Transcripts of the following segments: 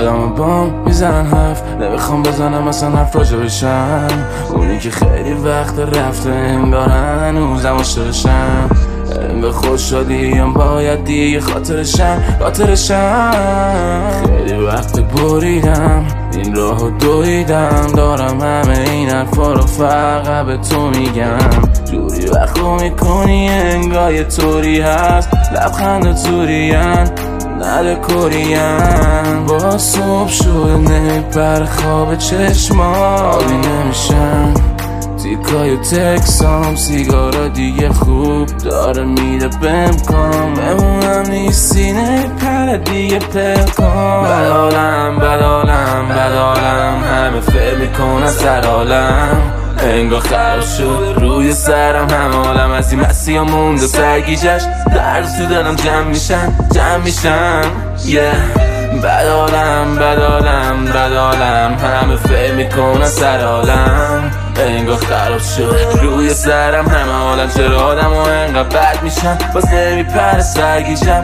آدم بام میزنن حرف، نمیخوام بزنم اصلا حرف راجع بشم. اونی که خیلی وقت رفته انگار هنوزم عاشقشم. انگار خوشحالیم باید دیگه خاطرشم. خیلی وقت بریدم این راهو دویدم، دارم همه این حرفا رو فقط به تو میگم. جوری وقتو میکنی انگار یه طوری هست، لبخند زورین نده کورین. با صبح شده نمیبره خواب چشما، آبی نمیشم تیکای تکسام. سیگارا دیگه خوب داره میده بم کن، بمونم نیستی نمیپره دیگه پلکن. بدالم همه فکر میکنن سر عالم، انگار خراب شد روی سرم هم عالم. از این مسیح مونده سرگیجش، درد تو دلم جمع میشن بدالم همه فکر میکنن سر عالم، انگار خراب شد روی سرم همه عالم. چرا آدم ها انقدر بد میشن، باز نمیپره سرگیجم.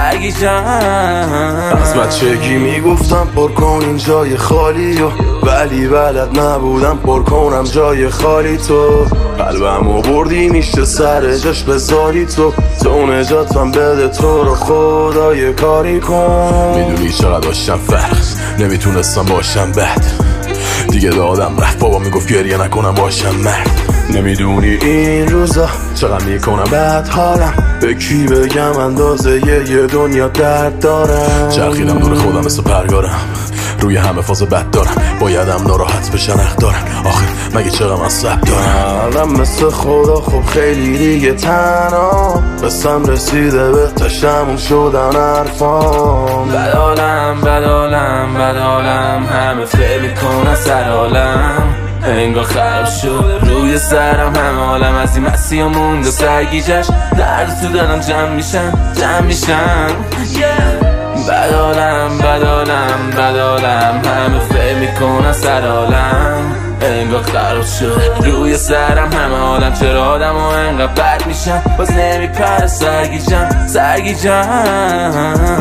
از بچگی میگفتم پر کن این جای خالی و ولی بلد نبودم پر کنم جای خالی. تو قلبمو بردی میشه سر جاش بذاری، تو نجاتم بده، تو رو خدای کاری کن. میدونی چقدر داشتم فرق، نمیتونستم باشم بد دیگه، دادم رفت بابا میگفت گریه نکنم باشم مرد. نمیدونی این روزا چقدر میکنم بد حالم، به کی بگم اندازه یه دنیا درد دارم. چرخیدم دور خودم مثل پرگارم، روی همه فاز بد دارم، بایدم ناراحت بشن حق دارن. آخه مگه چقدر مصرف دارم؟ الان مثل خدا خب خیلی دیگه تنها، قسم رسیده به تشمون شدن حرفام. بدالم همه فکر میکنن سر عالم، انگار خراب شد روی سرم همه عالم. از این مسیح مونده سرگیجش، درد تو دلم جمع میشن بدالم همه فکر میکنن سر عالم، انگار خراب شد روی سرم همه عالم. چرا آدم ها انقدر بد میشن، باز نمیپره سرگیجم